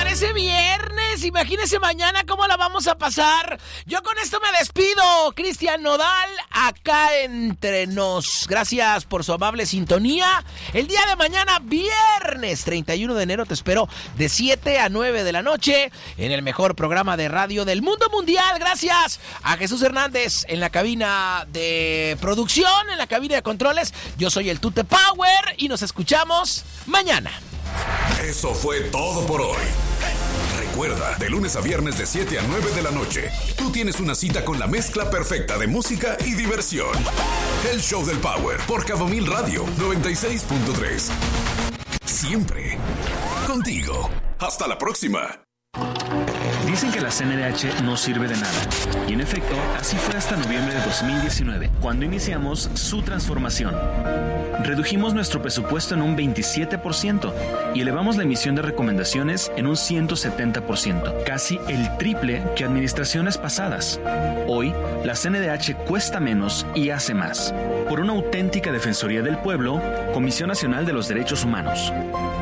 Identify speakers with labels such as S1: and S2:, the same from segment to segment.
S1: parece viernes. Imagínense mañana cómo la vamos a pasar. Yo con esto me despido. Cristian Nodal, acá entre nos. Gracias por su amable sintonía. El día de mañana, viernes 31 de enero, te espero de 7 a 9 de la noche en el mejor programa de radio del mundo mundial. Gracias a Jesús Hernández en la cabina de producción, en la cabina de controles. Yo soy el Tute Power y nos escuchamos mañana.
S2: Eso fue todo por hoy. Recuerda, de lunes a viernes de 7 a 9 de la noche, tú tienes una cita con la mezcla perfecta de música y diversión. El Show del Power por Cabo Mil Radio 96.3. Siempre contigo. Hasta la próxima.
S3: Dicen que la CNDH no sirve de nada. Y en efecto, así fue hasta noviembre de 2019, cuando iniciamos su transformación. Redujimos nuestro presupuesto en un 27% y elevamos la emisión de recomendaciones en un 170%, casi el triple que administraciones pasadas. Hoy, la CNDH cuesta menos y hace más. Por una auténtica defensoría del pueblo, Comisión Nacional de los Derechos Humanos.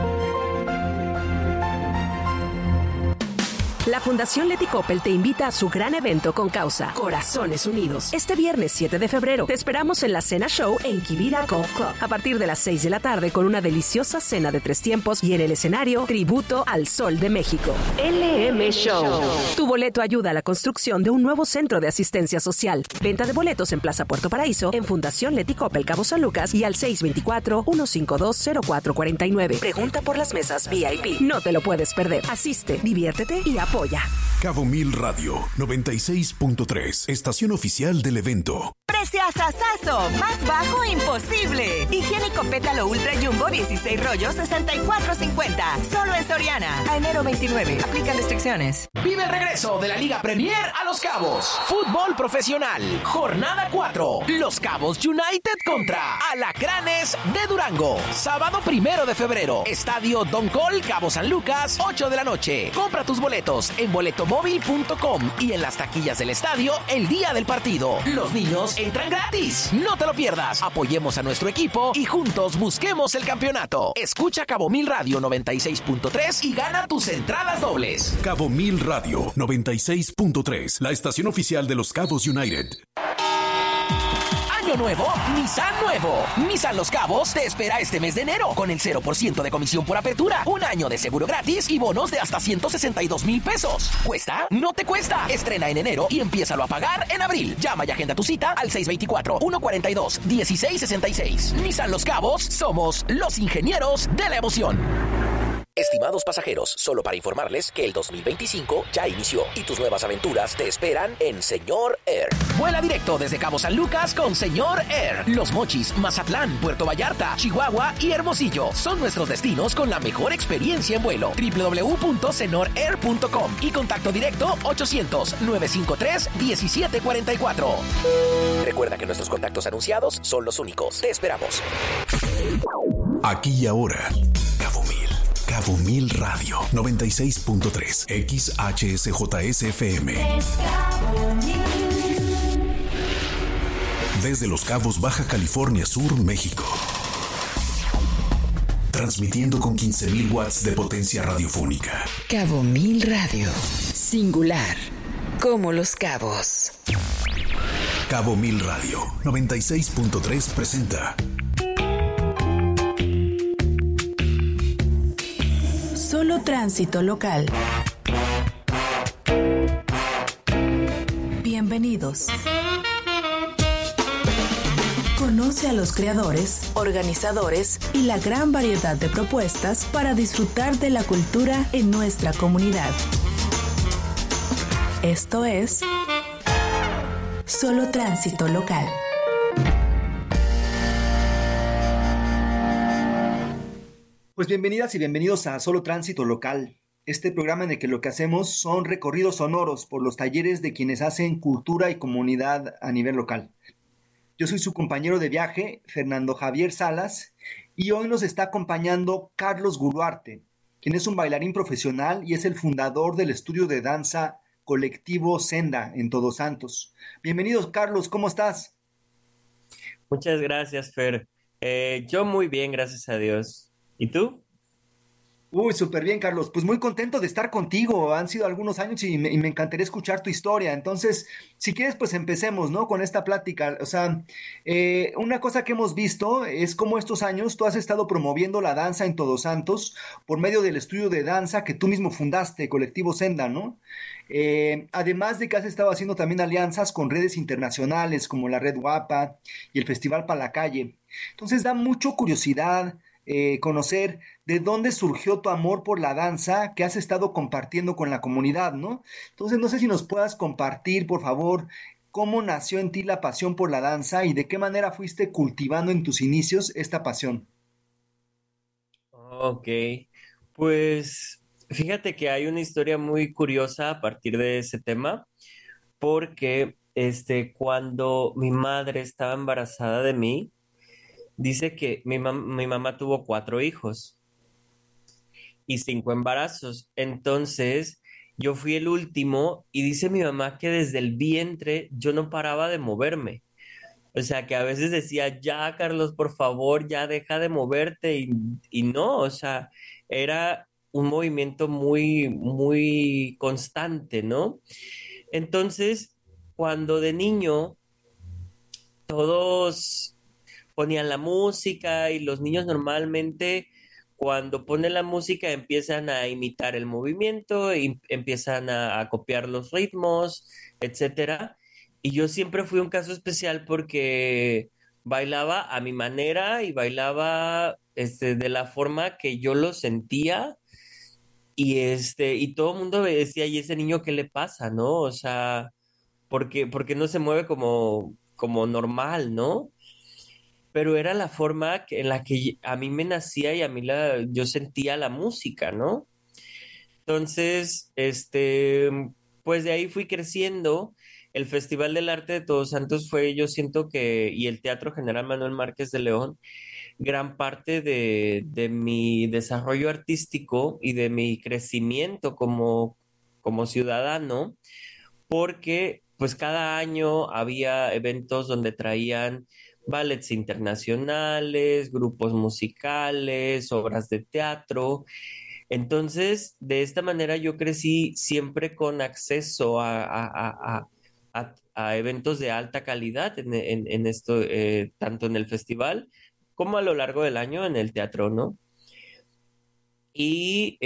S4: La Fundación Leti Coppel te invita a su gran evento con causa Corazones Unidos. Este viernes 7 de febrero te esperamos en la Cena Show en Quivira Golf Club a partir de las 6 de la tarde con una deliciosa cena de 3 tiempos y en el escenario tributo al Sol de México. LM Show. Tu boleto ayuda a la construcción de un nuevo centro de asistencia social. Venta de boletos en Plaza Puerto Paraíso, en Fundación Leti Coppel Cabo San Lucas y al 624-152-0449. Pregunta por las mesas VIP. No te lo puedes perder. Asiste, diviértete y apoya.
S2: Cabo Mil Radio 96.3, estación oficial del evento.
S5: Preciasasazo, más bajo imposible. Higiénico Pétalo Ultra Jumbo 16 rollos 64.50. Solo en Soriana. A enero 29. Aplican restricciones.
S1: Vive el regreso de la Liga Premier a Los Cabos. Fútbol profesional. Jornada 4. Los Cabos United contra Alacranes de Durango. Sábado 1 de febrero. Estadio Don Col, Cabo San Lucas, 8 de la noche. Compra tus boletos en boletomóvil.com y en las taquillas del estadio el día del partido. Los niños entran gratis. No te lo pierdas. Apoyemos a nuestro equipo y juntos busquemos el campeonato. Escucha Cabo Mil Radio 96.3 y gana tus entradas dobles.
S2: Cabo Mil Radio 96.3, la estación oficial de los Cabos United.
S1: Año nuevo, Nissan nuevo. Nissan Los Cabos te espera este mes de enero con el 0% de comisión por apertura, un año de seguro gratis y bonos de hasta 162,000 pesos. ¿Cuesta? No te cuesta. Estrena en enero y empiézalo a pagar en abril. Llama y agenda tu cita al 624-142-1666. Nissan Los Cabos, somos los ingenieros de la emoción. Estimados pasajeros, solo para informarles que el 2025 ya inició y tus nuevas aventuras te esperan en Señor Air. Vuela directo desde Cabo San Lucas con Señor Air. Los Mochis, Mazatlán, Puerto Vallarta, Chihuahua y Hermosillo son nuestros destinos con la mejor experiencia en vuelo. www.senorair.com y contacto directo 800-953-1744. Recuerda que nuestros contactos anunciados son los únicos. Te esperamos.
S2: Aquí y ahora, Cabo Mil Radio 96.3 XHSJSFM. Desde Los Cabos, Baja California Sur, México. Transmitiendo con 15,000 watts de potencia radiofónica.
S6: Cabo Mil Radio. Singular. Como Los Cabos.
S2: Cabo Mil Radio 96.3 presenta
S4: Solo tránsito local. Bienvenidos. Conoce a los creadores, organizadores y la gran variedad de propuestas para disfrutar de la cultura en nuestra comunidad. Esto es Solo tránsito local.
S7: Pues bienvenidas y bienvenidos a Solo Tránsito Local, este programa en el que lo que hacemos son recorridos sonoros por los talleres de quienes hacen cultura y comunidad a nivel local. Yo soy su compañero de viaje, Fernando Javier Salas, y hoy nos está acompañando Carlos Guluarte, quien es un bailarín profesional y es el fundador del estudio de danza colectivo Senda en Todos Santos. Bienvenido, Carlos, ¿cómo estás?
S8: Muchas gracias, Fer. Yo muy bien, gracias a Dios. ¿Y tú?
S7: Uy, súper bien, Carlos. Pues muy contento de estar contigo. Han sido algunos años y me encantaría escuchar tu historia. Entonces, si quieres, pues empecemos, ¿no? Con esta plática. O sea, una cosa que hemos visto es cómo estos años tú has estado promoviendo la danza en Todos Santos por medio del estudio de danza que tú mismo fundaste, Colectivo Senda, ¿no? Además de que has estado haciendo también alianzas con redes internacionales como la Red Guapa y el Festival para la Calle. Entonces, da mucho curiosidad conocer de dónde surgió tu amor por la danza que has estado compartiendo con la comunidad, ¿no? Entonces, no sé si nos puedas compartir, por favor, cómo nació en ti la pasión por la danza y de qué manera fuiste cultivando en tus inicios esta pasión.
S8: Ok, pues fíjate que hay una historia muy curiosa a partir de ese tema, porque cuando mi madre estaba embarazada de mí, dice que mi mamá tuvo 4 hijos y 5 embarazos. Entonces, yo fui el último y dice mi mamá que desde el vientre yo no paraba de moverme. O sea, que a veces decía, ya, Carlos, por favor, ya deja de moverte y no, o sea, era un movimiento muy, muy constante, ¿no? Entonces, cuando de niño todos ponían la música y los niños normalmente cuando ponen la música empiezan a imitar el movimiento, y empiezan a copiar los ritmos, etcétera. Y yo siempre fui un caso especial porque bailaba a mi manera y bailaba de la forma que yo lo sentía y todo el mundo me decía, ¿y ese niño qué le pasa, no? O sea, porque no se mueve como normal, ¿no? Pero era la forma en la que a mí me nacía y yo sentía la música, ¿no? Entonces, pues de ahí fui creciendo. El Festival del Arte de Todos Santos fue, yo siento que, y el Teatro General Manuel Márquez de León, gran parte de mi desarrollo artístico y de mi crecimiento como ciudadano, porque pues cada año había eventos donde traían ballets internacionales, grupos musicales, obras de teatro. Entonces, de esta manera yo crecí siempre con acceso a eventos de alta calidad en esto, tanto en el festival como a lo largo del año en el teatro, ¿no? Y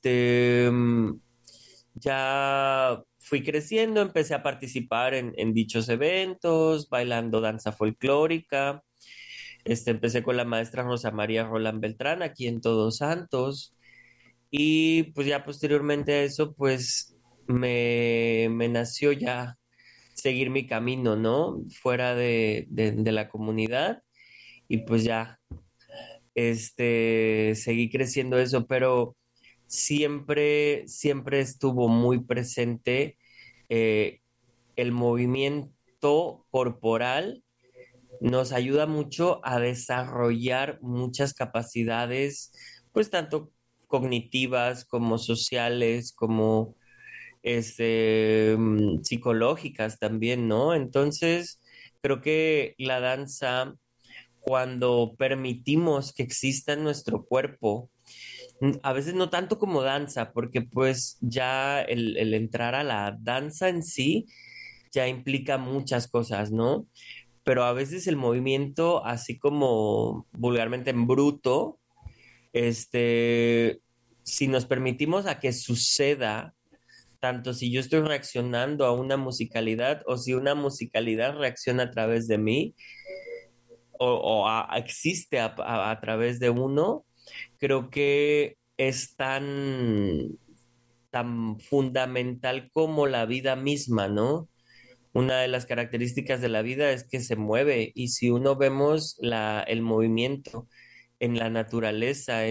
S8: ya fui creciendo, empecé a participar en dichos eventos, bailando danza folclórica. Empecé con la maestra Rosa María Roland Beltrán aquí en Todos Santos. Y pues ya posteriormente a eso, pues me nació ya seguir mi camino, ¿no? Fuera de la comunidad. Y pues ya, seguí creciendo eso, pero siempre, siempre estuvo muy presente eh, el movimiento corporal. Nos ayuda mucho a desarrollar muchas capacidades, pues tanto cognitivas como sociales, como psicológicas también, ¿no? Entonces, creo que la danza, cuando permitimos que exista en nuestro cuerpo, a veces no tanto como danza, porque pues ya el entrar a la danza en sí ya implica muchas cosas, ¿no? Pero a veces el movimiento, así como vulgarmente en bruto, si nos permitimos a que suceda, tanto si yo estoy reaccionando a una musicalidad o si una musicalidad reacciona a través de mí existe a través de uno, creo que es tan fundamental como la vida misma, ¿no? Una de las características de la vida es que se mueve y si uno vemos el movimiento en la naturaleza,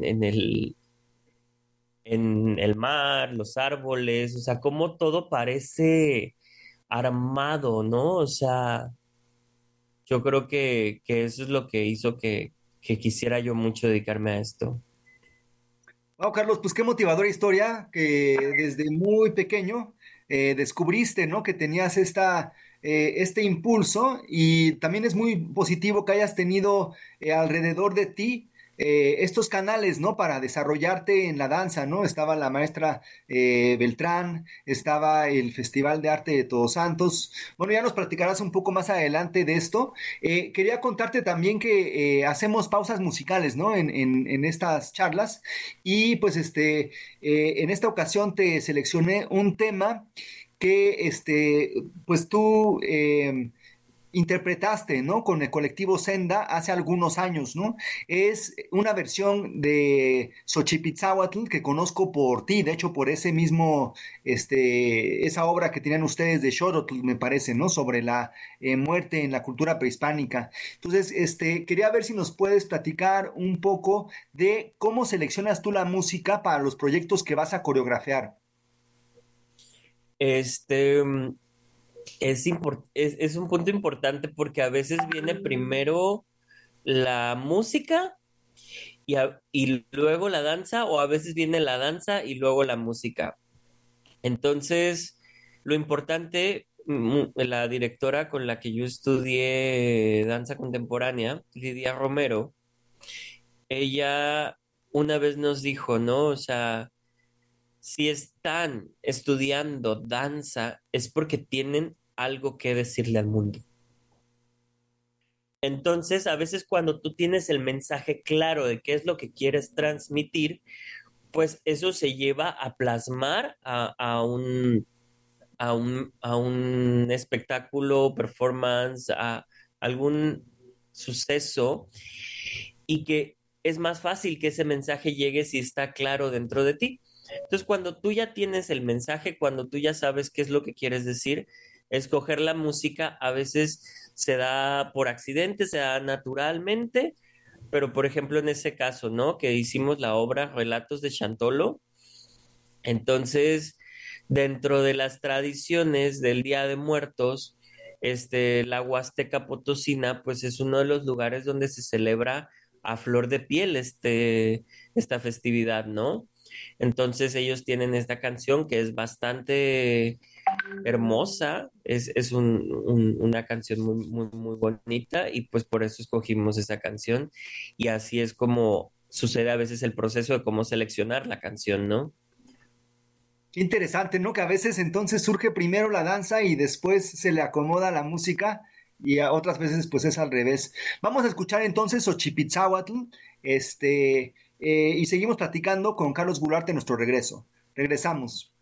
S8: en el mar, los árboles, o sea, cómo todo parece armado, ¿no? O sea, yo creo que eso es lo que hizo que quisiera yo mucho dedicarme a esto.
S7: Wow, Carlos, pues qué motivadora historia que desde muy pequeño descubriste, ¿no? Que tenías este impulso y también es muy positivo que hayas tenido alrededor de ti estos canales, ¿no? Para desarrollarte en la danza, ¿no? Estaba la maestra Beltrán, estaba el Festival de Arte de Todos Santos. Bueno, ya nos platicarás un poco más adelante de esto. Quería contarte también que hacemos pausas musicales, ¿no? En estas charlas. Y pues en esta ocasión te seleccioné un tema que pues tú interpretaste, ¿no? Con el colectivo Senda hace algunos años, ¿no? Es una versión de Xochipitzahuatl que conozco por ti, de hecho por ese mismo, esa obra que tenían ustedes de Xolotl, me parece, ¿no? Sobre la muerte en la cultura prehispánica. Entonces, quería ver si nos puedes platicar un poco de cómo seleccionas tú la música para los proyectos que vas a coreografiar.
S8: Es un punto importante porque a veces viene primero la música y luego la danza, o a veces viene la danza y luego la música. Entonces, lo importante, la directora con la que yo estudié danza contemporánea, Lidia Romero, ella una vez nos dijo, ¿no? O sea, si están estudiando danza es porque tienen algo que decirle al mundo. Entonces, a veces cuando tú tienes el mensaje claro de qué es lo que quieres transmitir, pues eso se lleva a plasmar a un espectáculo, performance, a algún suceso, y que es más fácil que ese mensaje llegue si está claro dentro de ti. Entonces, cuando tú ya tienes el mensaje, cuando tú ya sabes qué es lo que quieres decir, escoger la música a veces se da por accidente, se da naturalmente, pero por ejemplo en ese caso, ¿no? Que hicimos la obra Relatos de Chantolo, entonces dentro de las tradiciones del Día de Muertos, la Huasteca Potosina, pues es uno de los lugares donde se celebra a flor de piel esta festividad, ¿no? Entonces ellos tienen esta canción que es bastante hermosa, es una canción muy, muy, muy bonita, y pues por eso escogimos esa canción, y así es como sucede a veces el proceso de cómo seleccionar la canción, ¿no?
S7: Qué interesante, ¿no? Que a veces entonces surge primero la danza y después se le acomoda la música, y a otras veces pues es al revés. Vamos a escuchar entonces Xochipitzahuatl, y seguimos platicando con Carlos Goulart en nuestro regreso. Regresamos.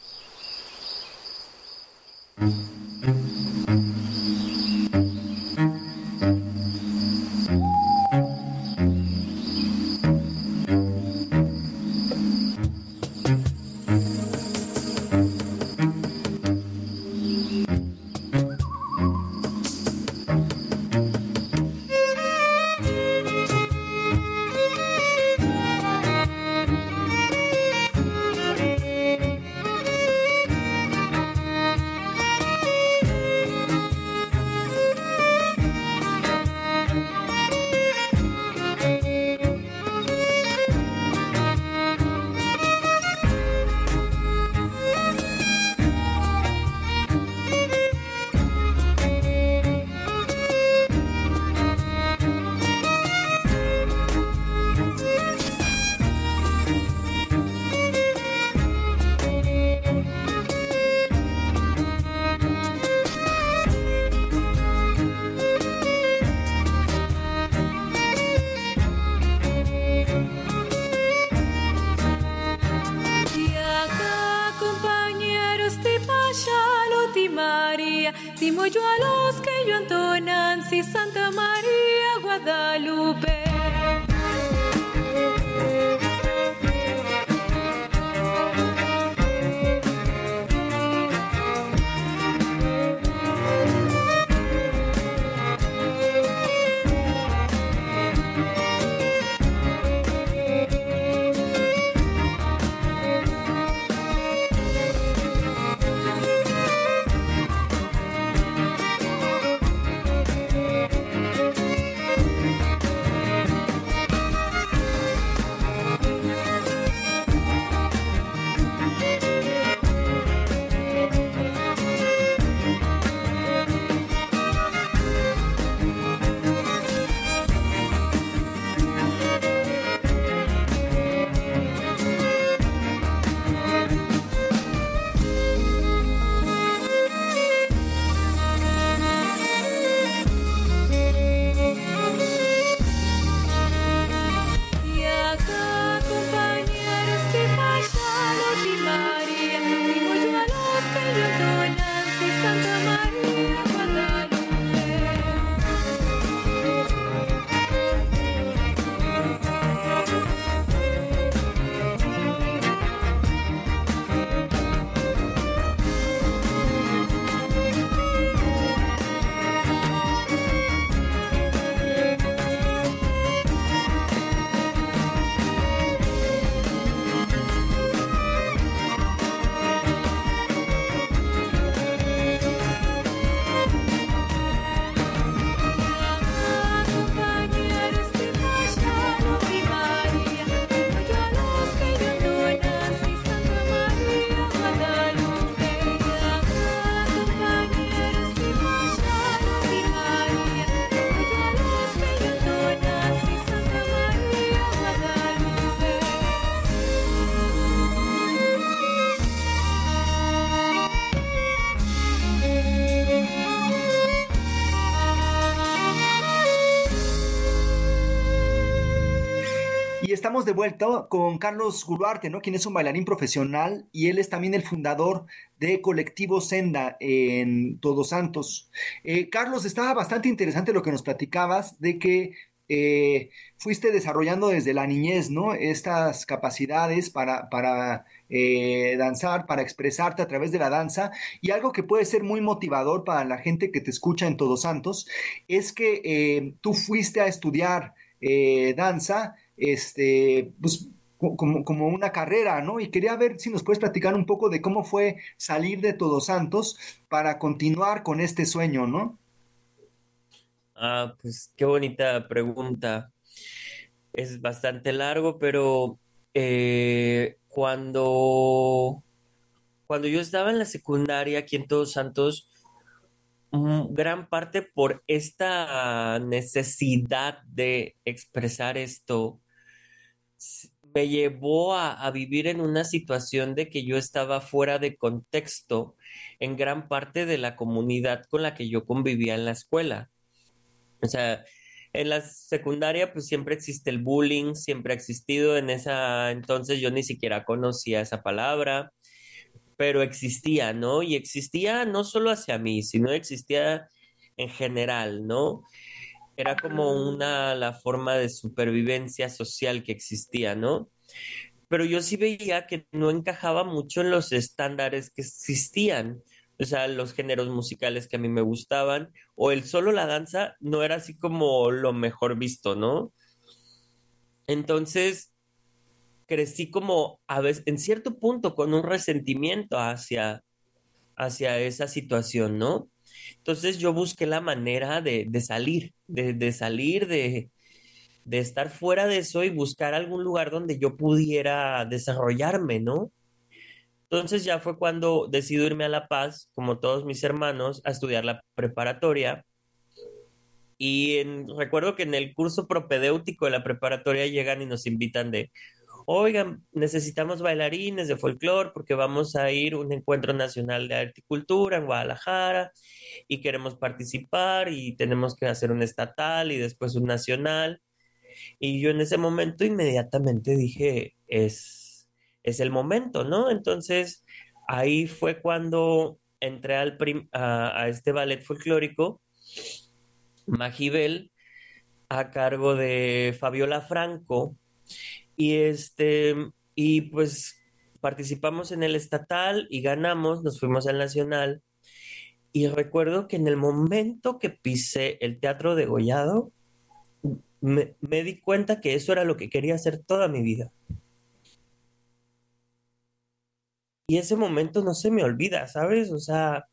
S9: Timo yo a los que yo entonan, si Santa María Guadalupe.
S7: Y estamos de vuelta con Carlos Guluarte, ¿no? Quien es un bailarín profesional y él es también el fundador de Colectivo Senda en Todos Santos. Carlos, estaba bastante interesante lo que nos platicabas de que fuiste desarrollando desde la niñez, ¿no? Estas capacidades para danzar, para expresarte a través de la danza. Y algo que puede ser muy motivador para la gente que te escucha en Todos Santos es que tú fuiste a estudiar danza, pues como una carrera, ¿no? Y quería ver si nos puedes platicar un poco de cómo fue salir de Todos Santos para continuar con este sueño, ¿no?
S8: Ah, pues qué bonita pregunta. Es bastante largo, pero cuando yo estaba en la secundaria aquí en Todos Santos, gran parte por esta necesidad de expresar esto, me llevó a vivir en una situación de que yo estaba fuera de contexto en gran parte de la comunidad con la que yo convivía en la escuela. O sea, en la secundaria pues siempre existe el bullying, siempre ha existido. En esa entonces yo ni siquiera conocía esa palabra, pero existía, ¿no? Y existía no solo hacia mí, sino existía en general, ¿no? Era como la forma de supervivencia social que existía, ¿no? Pero yo sí veía que no encajaba mucho en los estándares que existían, o sea, los géneros musicales que a mí me gustaban, o el solo la danza no era así como lo mejor visto, ¿no? Entonces crecí como a veces, en cierto punto, con un resentimiento hacia esa situación, ¿no? Entonces yo busqué la manera de salir, de salir, de estar fuera de eso y buscar algún lugar donde yo pudiera desarrollarme, ¿no? Entonces ya fue cuando decidí irme a La Paz, como todos mis hermanos, a estudiar la preparatoria. Y recuerdo que en el curso propedéutico de la preparatoria llegan y nos invitan de, oigan, necesitamos bailarines de folclore porque vamos a ir a un encuentro nacional de arte y cultura en Guadalajara y queremos participar y tenemos que hacer un estatal y después un nacional. Y yo en ese momento inmediatamente dije, es el momento, ¿no? Entonces ahí fue cuando entré a este ballet folclórico, Magibel, a cargo de Fabiola Franco. Y y pues participamos en el estatal y ganamos, nos fuimos al nacional. Y recuerdo que en el momento que pisé el Teatro Degollado, me di cuenta que eso era lo que quería hacer toda mi vida. Y ese momento no se me olvida, ¿sabes? O sea,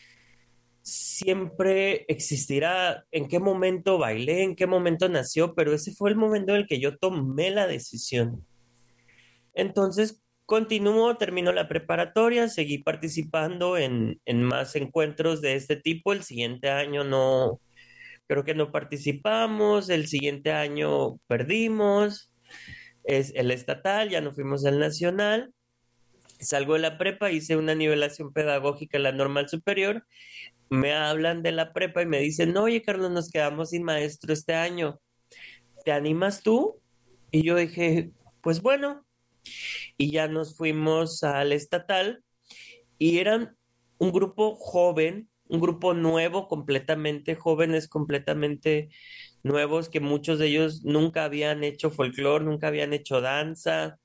S8: siempre existirá en qué momento bailé, en qué momento nació, pero ese fue el momento en el que yo tomé la decisión. Entonces, continuó, terminó la preparatoria, seguí participando en más encuentros de este tipo. El siguiente año no, creo que no participamos, el siguiente año perdimos, es el estatal, ya no fuimos al nacional. Salgo de la prepa, hice una nivelación pedagógica en la normal superior, me hablan de la prepa y me dicen, no, oye, Carlos, nos quedamos sin maestro este año, ¿te animas tú? Y yo dije, pues bueno, y ya nos fuimos al estatal y eran un grupo joven, un grupo nuevo completamente, jóvenes completamente nuevos, que muchos de ellos nunca habían hecho folclore, nunca habían hecho danza,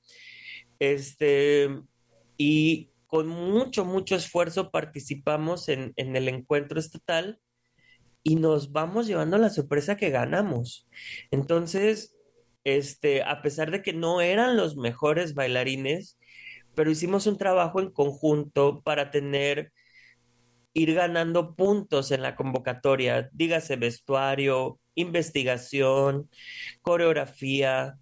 S8: y con mucho, mucho esfuerzo participamos en el encuentro estatal y nos vamos llevando la sorpresa que ganamos. Entonces, a pesar de que no eran los mejores bailarines, pero hicimos un trabajo en conjunto para ir ganando puntos en la convocatoria, dígase vestuario, investigación, coreografía,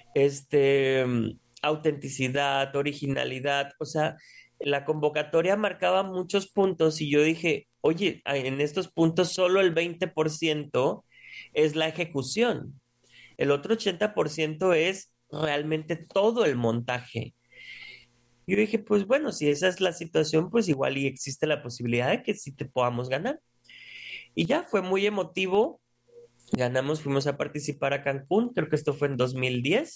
S8: autenticidad, originalidad, o sea, la convocatoria marcaba muchos puntos y yo dije, oye, en estos puntos solo el 20% es la ejecución, el otro 80% es realmente todo el montaje. Yo dije, pues bueno, si esa es la situación, pues igual y existe la posibilidad de que sí te podamos ganar. Y ya fue muy emotivo, ganamos, fuimos a participar a Cancún, creo que esto fue en 2010.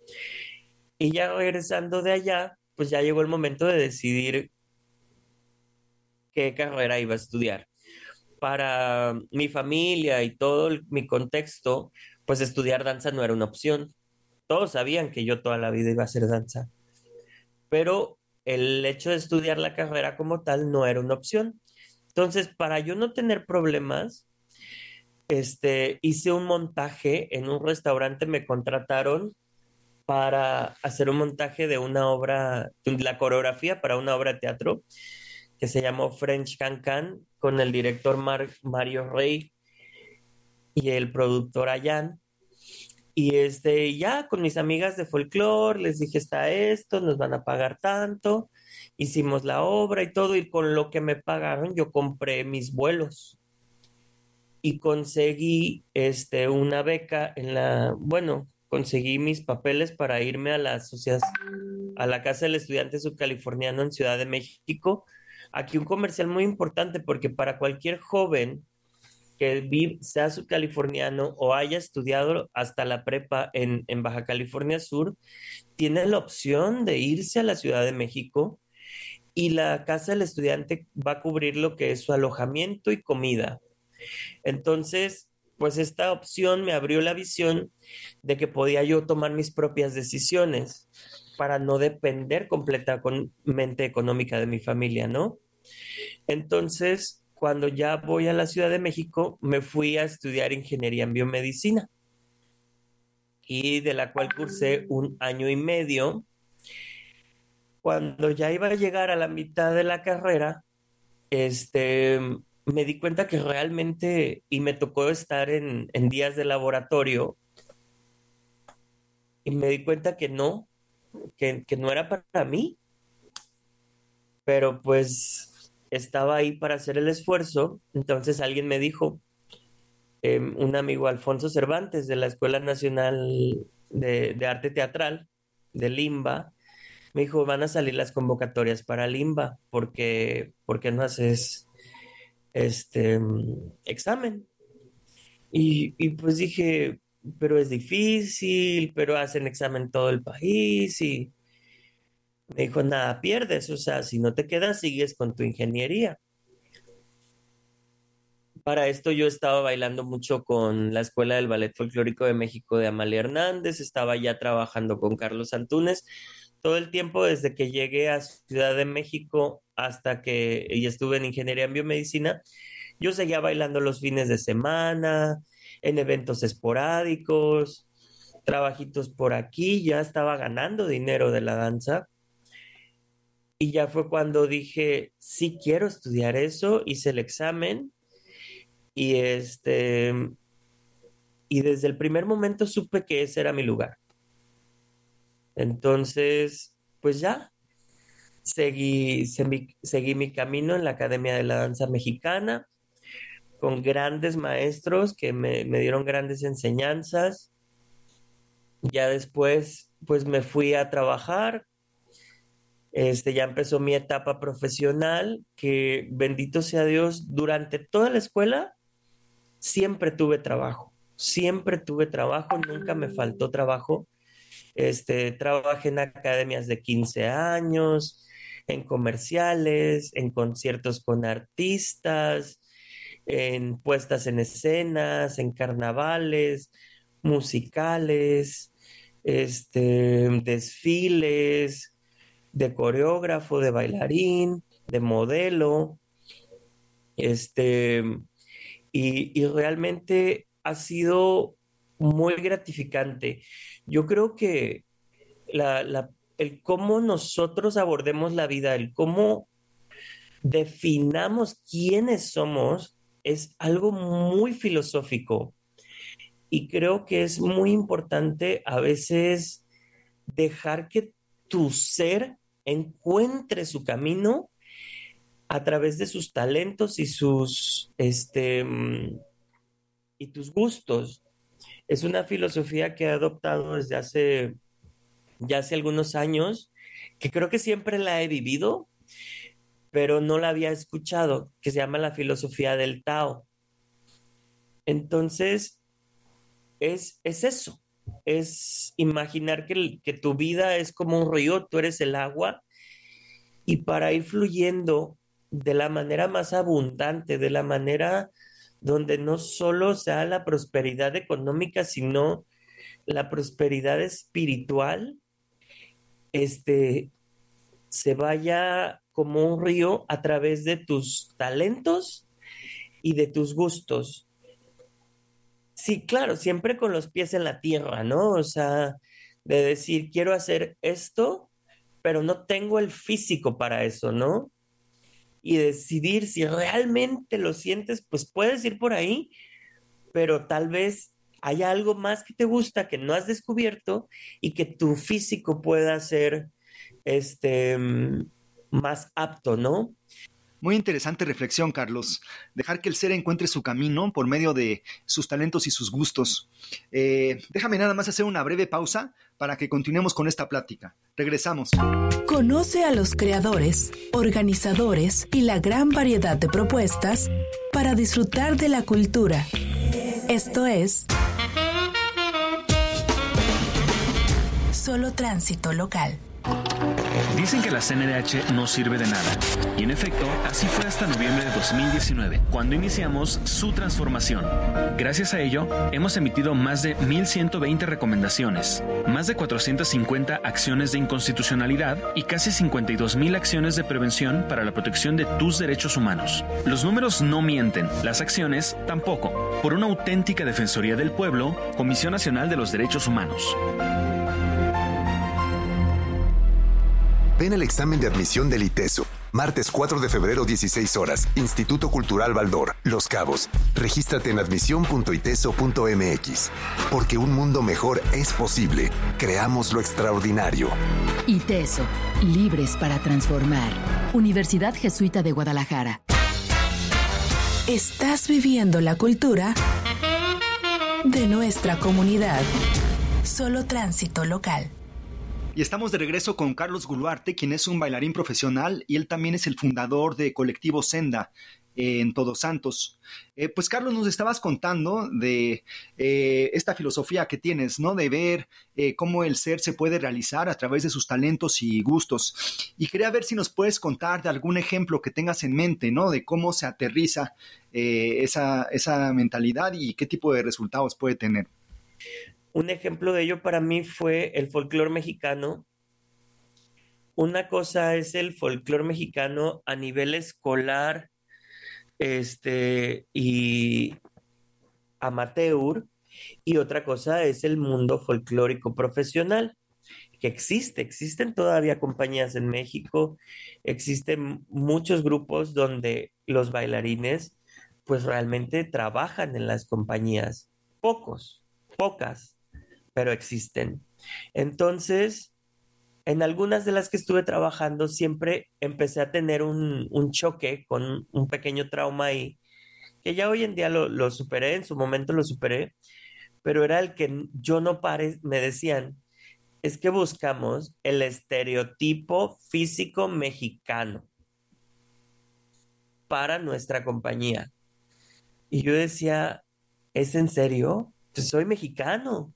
S8: Y ya regresando de allá, pues ya llegó el momento de decidir qué carrera iba a estudiar. Para mi familia y todo mi contexto, pues estudiar danza no era una opción. Todos sabían que yo toda la vida iba a hacer danza, pero el hecho de estudiar la carrera como tal no era una opción. Entonces, para yo no tener problemas, hice un montaje en un restaurante, me contrataron para hacer un montaje de una obra, la coreografía para una obra de teatro que se llamó French Can con el director Mario Rey y el productor Ayan. Y ya con mis amigas de folclore les dije, está esto, nos van a pagar tanto. Hicimos la obra y todo, y con lo que me pagaron yo compré mis vuelos y conseguí una beca bueno, conseguí mis papeles para irme a a la Casa del Estudiante Subcaliforniano en Ciudad de México. Aquí un comercial muy importante, porque para cualquier joven que sea subcaliforniano o haya estudiado hasta la prepa en Baja California Sur, tiene la opción de irse a la Ciudad de México y la Casa del Estudiante va a cubrir lo que es su alojamiento y comida. Entonces, pues esta opción me abrió la visión de que podía yo tomar mis propias decisiones para no depender completamente económica de mi familia, ¿no? Entonces, cuando ya voy a la Ciudad de México, me fui a estudiar ingeniería en biomedicina, y de la cual cursé 1 año y medio. Cuando ya iba a llegar a la mitad de la carrera, me di cuenta que realmente, y me tocó estar en días de laboratorio, y me di cuenta que no, que no era para mí, pero pues estaba ahí para hacer el esfuerzo. Entonces alguien me dijo, un amigo, Alfonso Cervantes, de la Escuela Nacional de Arte Teatral, de Limba, me dijo, van a salir las convocatorias para Limba, ¿por qué no haces examen? Y pues dije, pero es difícil, pero hacen examen todo el país, y me dijo, nada pierdes, o sea, si no te quedas, sigues con tu ingeniería. Para esto yo estaba bailando mucho con la Escuela del Ballet Folclórico de México de Amalia Hernández, estaba ya trabajando con Carlos Antunes. Todo el tiempo desde que llegué a Ciudad de México hasta que y estuve en ingeniería en biomedicina, yo seguía bailando los fines de semana, en eventos esporádicos, trabajitos por aquí, ya estaba ganando dinero de la danza. Y ya fue cuando dije, sí quiero estudiar eso, hice el examen y y desde el primer momento supe que ese era mi lugar. Entonces, pues ya, seguí mi camino en la Academia de la Danza Mexicana, con grandes maestros que me dieron grandes enseñanzas. Ya después, pues me fui a trabajar. Ya empezó mi etapa profesional, que bendito sea Dios, durante toda la escuela siempre tuve trabajo, nunca me faltó trabajo. Trabajé en academias de 15 años, en comerciales, en conciertos con artistas, en puestas en escenas, en carnavales, musicales, desfiles, de coreógrafo, de bailarín, de modelo, y realmente ha sido muy gratificante. Yo creo que el cómo nosotros abordemos la vida, el cómo definamos quiénes somos, es algo muy filosófico. Y creo que es muy importante a veces dejar que tu ser encuentre su camino a través de sus talentos y y tus gustos. Es una filosofía que he adoptado desde ya hace algunos años, que creo que siempre la he vivido, pero no la había escuchado, que se llama la filosofía del Tao. Entonces, es eso. es imaginar que tu vida es como un río, tú eres el agua, y para ir fluyendo de la manera más abundante, de la manera donde no solo sea la prosperidad económica, sino la prosperidad espiritual, se vaya como un río a través de tus talentos y de tus gustos. Sí, claro, siempre con los pies en la tierra, ¿no? O sea, de decir, quiero hacer esto, pero no tengo el físico para eso, ¿no? Y decidir si realmente lo sientes, pues puedes ir por ahí, pero tal vez haya algo más que te gusta que no has descubierto y que tu físico pueda ser más apto, ¿no?
S7: Muy interesante reflexión, Carlos. Dejar que el ser encuentre su camino por medio de sus talentos y sus gustos. Déjame nada más hacer una breve pausa para que continuemos con esta plática. Regresamos.
S10: Conoce a los creadores, organizadores y la gran variedad de propuestas para disfrutar de la cultura. Esto es Solo Tránsito Local.
S3: Dicen que la CNDH no sirve de nada. Y en efecto, así fue hasta noviembre de 2019, cuando iniciamos su transformación. Gracias a ello, hemos emitido más de 1,120 recomendaciones, más de 450 acciones de inconstitucionalidad y casi 52,000 acciones de prevención para la protección de tus derechos humanos. Los números no mienten, las acciones tampoco. Por una auténtica defensoría del pueblo, Comisión Nacional de los Derechos Humanos.
S11: Ven al examen de admisión del ITESO. Martes 4 de febrero, 16 horas. Instituto Cultural Baldor, Los Cabos. Regístrate en admisión.iteso.mx. Porque un mundo mejor es posible. Creamos lo extraordinario.
S12: ITESO. Libres para transformar. Universidad Jesuita de Guadalajara.
S10: Estás viviendo la cultura de nuestra comunidad. Solo Tránsito Local.
S7: Y estamos de regreso con Carlos Guluarte, quien es un bailarín profesional y él también es el fundador de Colectivo Senda en Todos Santos. Pues Carlos, nos estabas contando de esta filosofía que tienes, ¿no? De ver cómo el ser se puede realizar a través de sus talentos y gustos. Y quería ver si nos puedes contar de algún ejemplo que tengas en mente, ¿no? De cómo se aterriza esa mentalidad y qué tipo de resultados puede tener.
S8: Un ejemplo de ello para mí fue el folclore mexicano. Una cosa es el folclore mexicano a nivel escolar, y amateur, y otra cosa es el mundo folclórico profesional, que existen todavía compañías en México, existen muchos grupos donde los bailarines pues realmente trabajan en las compañías, pocas, pero existen. Entonces, en algunas de las que estuve trabajando, siempre empecé a tener un choque con un pequeño trauma ahí, que ya hoy en día lo superé, en su momento lo superé, pero era el que yo no pare, me decían, es que buscamos el estereotipo físico mexicano para nuestra compañía. Y yo decía, ¿es en serio? Pues soy mexicano.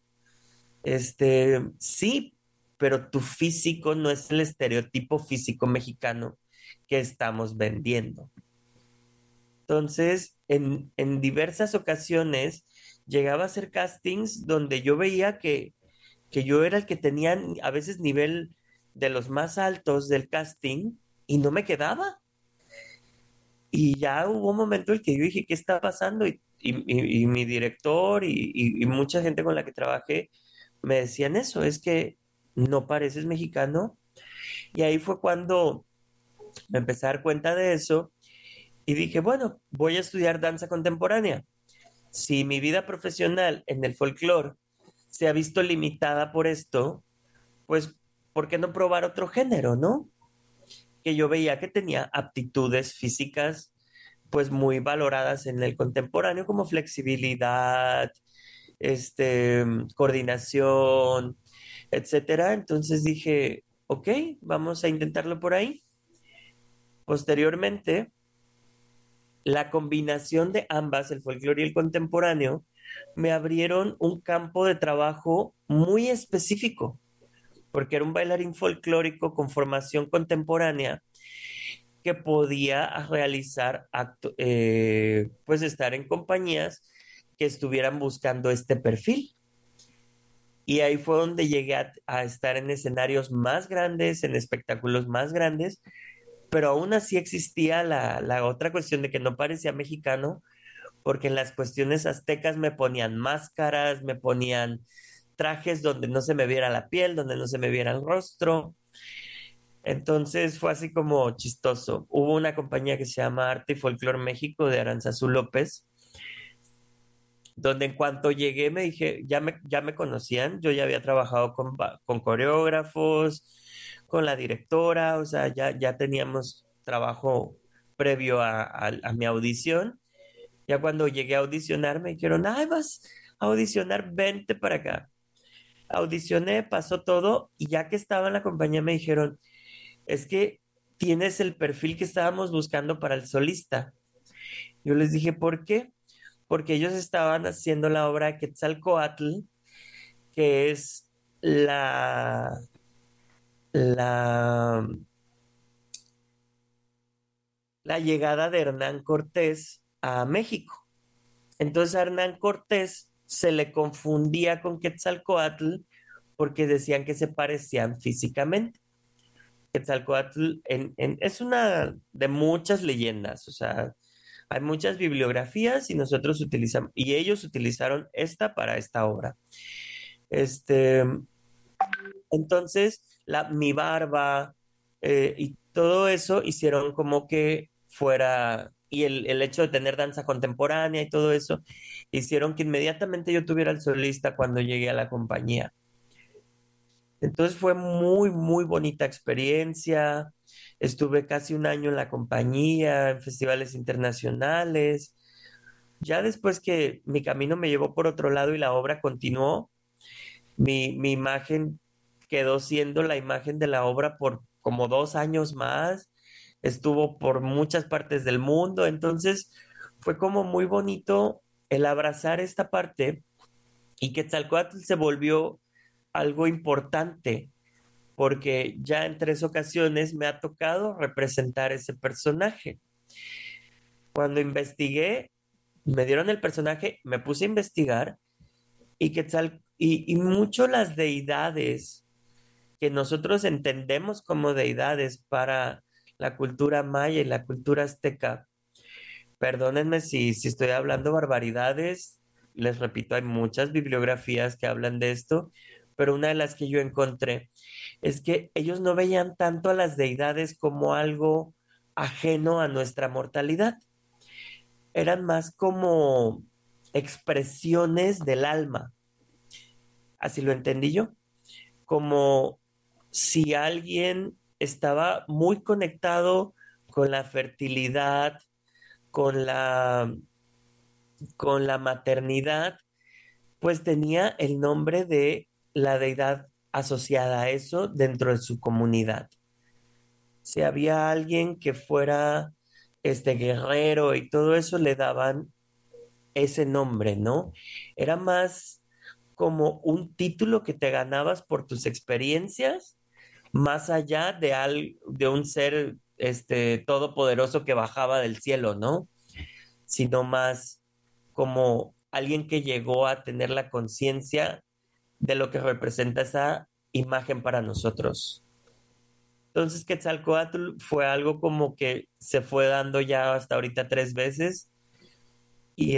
S8: Sí, pero tu físico no es el estereotipo físico mexicano que estamos vendiendo. Entonces, en diversas ocasiones llegaba a hacer castings donde yo veía que yo era el que tenía a veces nivel de los más altos del casting y no me quedaba. Y ya hubo un momento en el que yo dije, ¿qué está pasando? Y mi director y mucha gente con la que trabajé me decían eso, es que no pareces mexicano. Y ahí fue cuando me empecé a dar cuenta de eso y dije, bueno, voy a estudiar danza contemporánea. Si mi vida profesional en el folclore se ha visto limitada por esto, pues, ¿por qué no probar otro género, no? Que yo veía que tenía aptitudes físicas, pues, muy valoradas en el contemporáneo, como flexibilidad, coordinación, etcétera. Entonces dije, ok, vamos a intentarlo por ahí. Posteriormente, la combinación de ambas, el folclore y el contemporáneo, me abrieron un campo de trabajo muy específico, porque era un bailarín folclórico con formación contemporánea que podía realizar pues estar en compañías que estuvieran buscando este perfil. Y ahí fue donde llegué a estar en escenarios más grandes, en espectáculos más grandes, pero aún así existía la otra cuestión de que no parecía mexicano, porque en las cuestiones aztecas me ponían máscaras, me ponían trajes donde no se me viera la piel, donde no se me viera el rostro. Entonces fue así como chistoso. Hubo una compañía que se llama Arte y Folclor México de Aranzazú López, donde en cuanto llegué me dije, ya me conocían, yo ya había trabajado con coreógrafos, con la directora, o sea, ya teníamos trabajo previo a mi audición. Ya cuando llegué a audicionar me dijeron, ay, vas a audicionar, vente para acá. Audicioné, pasó todo, y ya que estaba en la compañía me dijeron, es que tienes el perfil que estábamos buscando para el solista. Yo les dije, ¿por qué? Porque ellos estaban haciendo la obra de Quetzalcóatl, que es la llegada de Hernán Cortés a México. Entonces a Hernán Cortés se le confundía con Quetzalcóatl porque decían que se parecían físicamente. Quetzalcóatl es una de muchas leyendas, o sea, hay muchas bibliografías y ellos utilizaron esta para esta obra. Entonces, mi barba y todo eso hicieron como que fuera, y el hecho de tener danza contemporánea y todo eso, hicieron que inmediatamente yo tuviera el solista cuando llegué a la compañía. Entonces fue muy, muy bonita experiencia. Estuve casi un año en la compañía, en festivales internacionales. Ya después que mi camino me llevó por otro lado y la obra continuó, mi imagen quedó siendo la imagen de la obra por como 2 años más. Estuvo por muchas partes del mundo. Entonces fue como muy bonito el abrazar esta parte, y Quetzalcóatl se volvió algo importante, porque ya en 3 ocasiones me ha tocado representar ese personaje. Cuando investigué, me dieron el personaje, me puse a investigar, y mucho las deidades que nosotros entendemos como deidades para la cultura maya y la cultura azteca, perdónenme si estoy hablando barbaridades, les repito, hay muchas bibliografías que hablan de esto, pero una de las que yo encontré es que ellos no veían tanto a las deidades como algo ajeno a nuestra mortalidad. Eran más como expresiones del alma. Así lo entendí yo. Como si alguien estaba muy conectado con la fertilidad, con la maternidad, pues tenía el nombre de la deidad asociada a eso dentro de su comunidad. Si había alguien que fuera guerrero y todo eso, le daban ese nombre, ¿no? Era más como un título que te ganabas por tus experiencias, más allá de un ser todopoderoso que bajaba del cielo, ¿no? Sino más como alguien que llegó a tener la conciencia de lo que representa esa imagen para nosotros. Entonces Quetzalcóatl fue algo como que se fue dando ya hasta ahorita 3 veces, y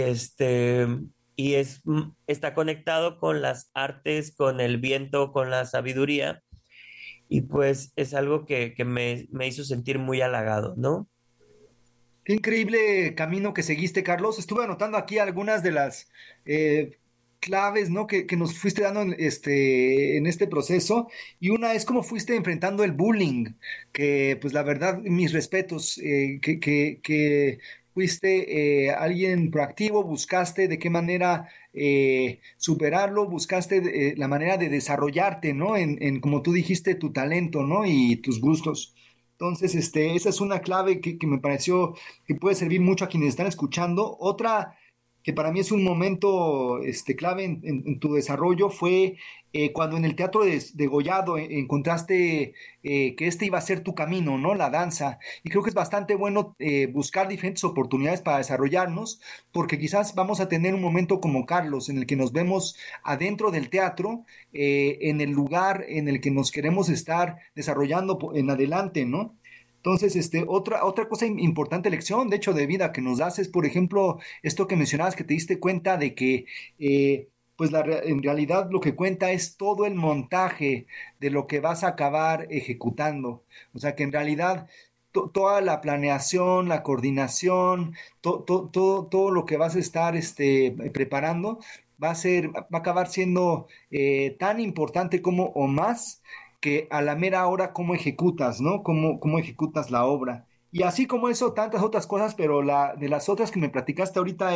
S8: está conectado con las artes, con el viento, con la sabiduría, y pues es algo que me hizo sentir muy halagado, ¿no?
S7: Qué increíble camino que seguiste, Carlos. Estuve anotando aquí algunas de las claves, ¿no? que nos fuiste dando en este proceso, y una es cómo fuiste enfrentando el bullying, que pues la verdad, mis respetos, que fuiste alguien proactivo, buscaste de qué manera superarlo, buscaste la manera de desarrollarte, ¿no? En como tú dijiste, tu talento, ¿no? Y tus gustos. Entonces, esa es una clave que me pareció que puede servir mucho a quienes están escuchando. Otra que para mí es un momento clave en tu desarrollo fue cuando en el teatro de Gollado encontraste que iba a ser tu camino, ¿no? La danza. Y creo que es bastante bueno buscar diferentes oportunidades para desarrollarnos, porque quizás vamos a tener un momento como Carlos, en el que nos vemos adentro del teatro, en el lugar en el que nos queremos estar desarrollando en adelante, ¿no? Entonces, otra cosa importante, lección, de hecho, de vida que nos das es, por ejemplo, esto que mencionabas, que te diste cuenta de que, pues en realidad lo que cuenta es todo el montaje de lo que vas a acabar ejecutando. O sea, que en realidad toda la planeación, la coordinación, todo lo que vas a estar preparando va a acabar siendo tan importante como o más que a la mera hora cómo ejecutas, ¿no? Cómo ejecutas la obra. Y así como eso, tantas otras cosas, pero de las otras que me platicaste ahorita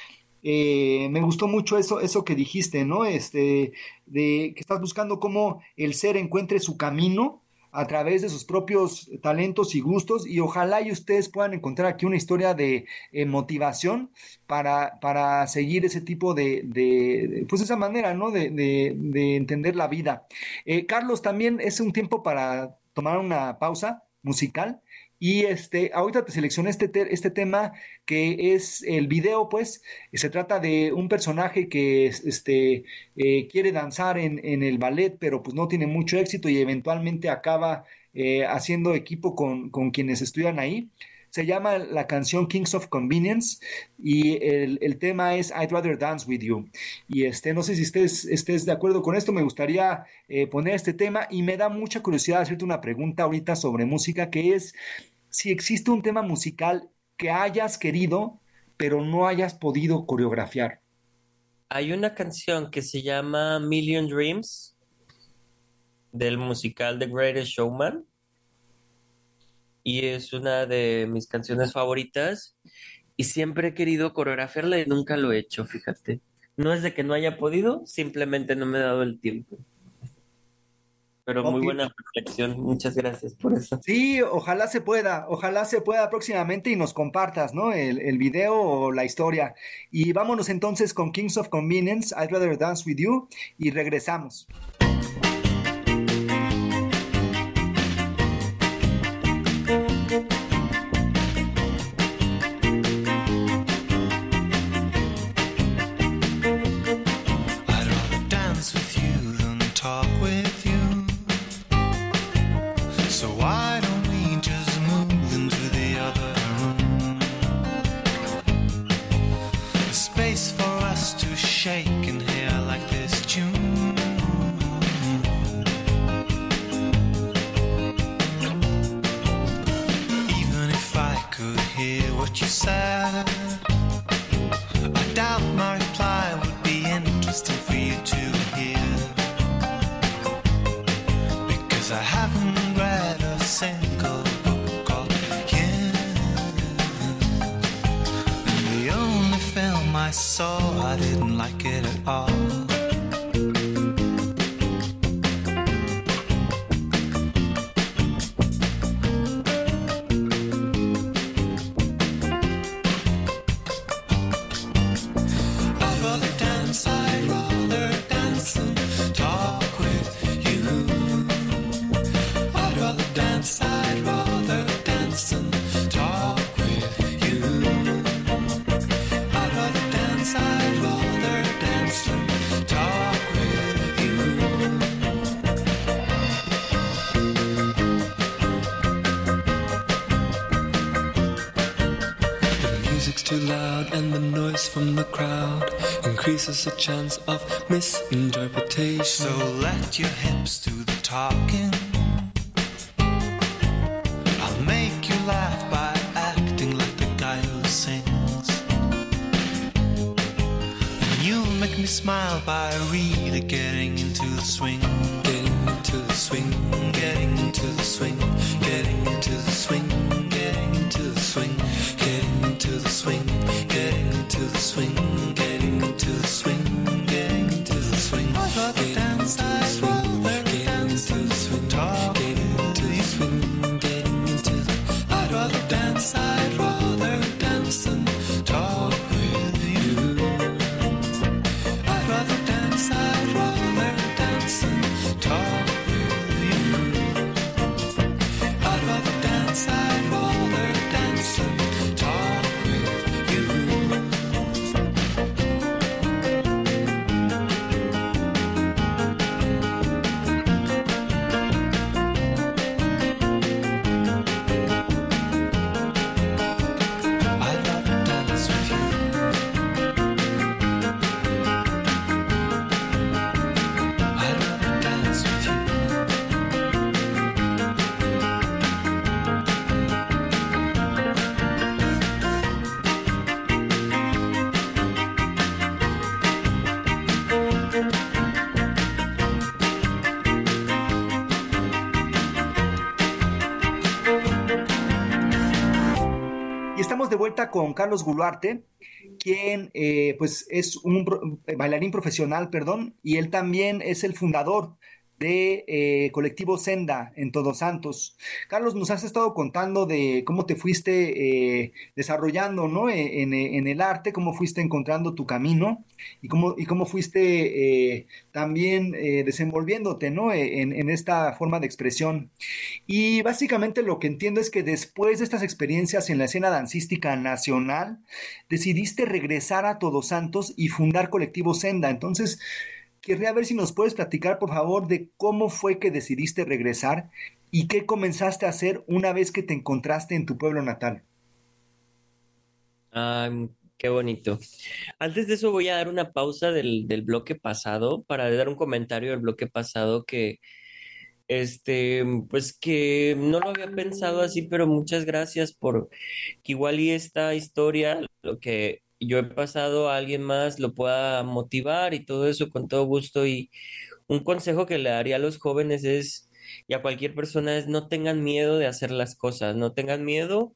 S7: me gustó mucho eso que dijiste, ¿no? De que estás buscando cómo el ser encuentre su camino a través de sus propios talentos y gustos, y ojalá y ustedes puedan encontrar aquí una historia de motivación para seguir ese tipo pues esa manera, ¿no? De entender la vida. Carlos, también es un tiempo para tomar una pausa musical. Y ahorita te seleccioné este tema que es el video, pues, se trata de un personaje que quiere danzar en el ballet, pero pues no tiene mucho éxito y eventualmente acaba haciendo equipo con quienes estudian ahí. Se llama la canción Kings of Convenience y el tema es I'd Rather Dance With You. Y no sé si estés de acuerdo con esto, me gustaría poner este tema y me da mucha curiosidad hacerte una pregunta ahorita sobre música, que es si existe un tema musical que hayas querido pero no hayas podido coreografiar.
S8: Hay una canción que se llama Million Dreams del musical The Greatest Showman. Y es una de mis canciones favoritas y siempre he querido coreografiarla y nunca lo he hecho, fíjate. No es de que no haya podido, simplemente no me he dado el tiempo. Pero muy buena reflexión, muchas gracias por eso.
S7: Sí, ojalá se pueda próximamente y nos compartas, ¿no? El video o la historia. Y vámonos entonces con Kings of Convenience, I'd Rather Dance With You, y regresamos.
S13: Increases the chance of misinterpretation. So let your hips do the talking. I'll make you laugh by acting like the guy who sings. And you'll make me smile by really getting into the swing. Getting into the swing, getting into the swing, getting into the swing, getting into the swing, getting into the swing, getting into the swing. To the swing, getting into the swing, getting into the swing, getting into the swing, getting into the swing, getting into the. I'd rather dance, I'd rather dance than talk with you.
S7: de vuelta con Carlos Guluarte, quien pues es un bailarín profesional, perdón, y él también es el fundador de Colectivo Senda en Todos Santos. Carlos, nos has estado contando de cómo te fuiste desarrollando, ¿no? En el arte, cómo fuiste encontrando tu camino y cómo fuiste también desenvolviéndote, ¿no? En esta forma de expresión. Y básicamente lo que entiendo es que después de estas experiencias en la escena dancística nacional, decidiste regresar a Todos Santos y fundar Colectivo Senda. Entonces, querría ver si nos puedes platicar, por favor, de cómo fue que decidiste regresar y qué comenzaste a hacer una vez que te encontraste en tu pueblo natal.
S8: Qué bonito. Antes de eso voy a dar una pausa del bloque pasado para dar un comentario del bloque pasado que, pues que no lo había pensado así, pero muchas gracias por que igual y esta historia, lo que yo he pasado a alguien más lo pueda motivar y todo eso con todo gusto. Y un consejo que le daría a los jóvenes es, y a cualquier persona es, no tengan miedo de hacer las cosas, no tengan miedo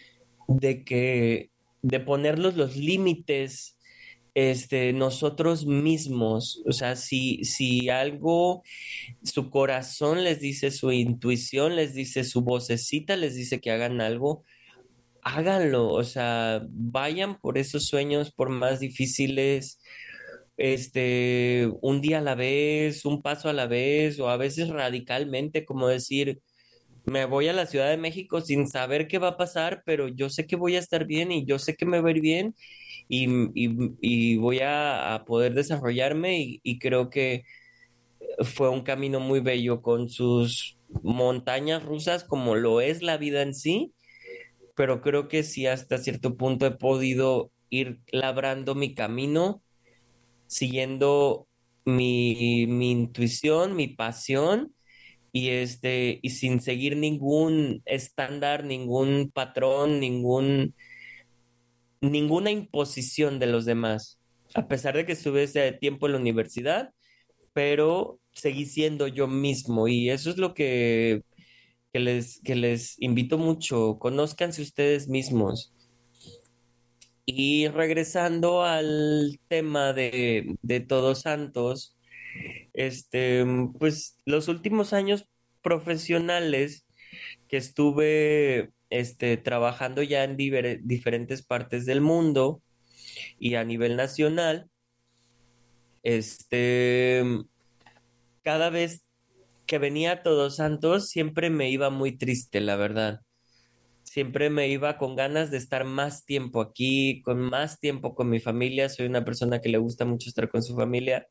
S8: de ponerlos los límites, nosotros mismos. O sea, si algo, su corazón les dice, su intuición les dice, su vocecita les dice que hagan algo, háganlo. O sea, vayan por esos sueños, por más difíciles, un día a la vez, un paso a la vez, o a veces radicalmente, como decir, me voy a la Ciudad de México sin saber qué va a pasar, pero yo sé que voy a estar bien y yo sé que me va a ir bien y voy a poder desarrollarme y creo que fue un camino muy bello con sus montañas rusas como lo es la vida en sí, pero creo que sí hasta cierto punto he podido ir labrando mi camino, siguiendo mi intuición, mi pasión y sin seguir ningún estándar, ningún patrón, ninguna imposición de los demás. A pesar de que estuve ese tiempo en la universidad, pero seguí siendo yo mismo y eso es lo que les invito mucho. Conózcanse ustedes mismos. Y regresando al tema de Todos Santos, pues los últimos años profesionales que estuve trabajando ya en diferentes partes del mundo y a nivel nacional, cada vez que venía a Todos Santos siempre me iba muy triste, la verdad. Siempre me iba con ganas de estar más tiempo aquí, con más tiempo con mi familia. Soy una persona que le gusta mucho estar con su familia.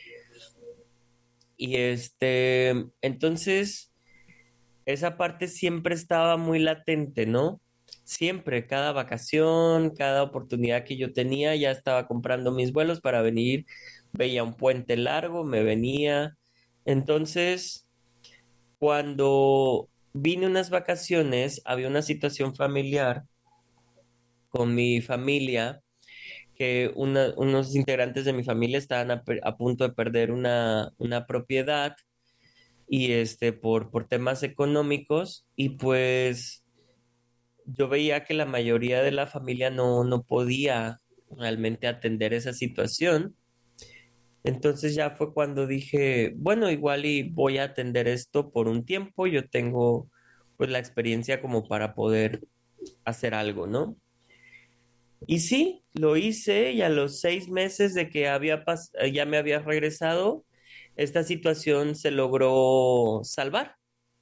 S8: Y entonces, esa parte siempre estaba muy latente, ¿no? Siempre, cada vacación, cada oportunidad que yo tenía, ya estaba comprando mis vuelos para venir, veía un puente largo, me venía. Entonces, cuando vine unas vacaciones, había una situación familiar con mi familia, que unos integrantes de mi familia estaban a punto de perder una propiedad y por temas económicos y pues yo veía que la mayoría de la familia no podía realmente atender esa situación. Entonces ya fue cuando dije, bueno, igual y voy a atender esto por un tiempo, yo tengo pues la experiencia como para poder hacer algo, ¿no? Y sí, lo hice y a los 6 meses de que ya me había regresado, esta situación se logró salvar.